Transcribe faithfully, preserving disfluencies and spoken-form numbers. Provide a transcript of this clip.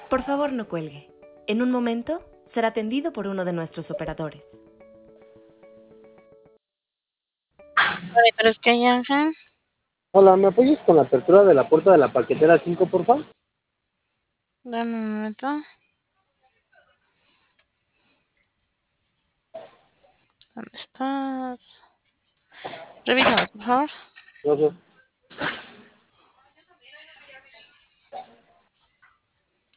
Por favor, no cuelgue. En un momento será atendido por uno de nuestros operadores. Vale, pero es que hay Ángel. Hola, ¿me apoyas con la apertura de la puerta de la paquetera cinco, por favor? Dame un momento. ¿Dónde estás? Revísame, por favor. Gracias.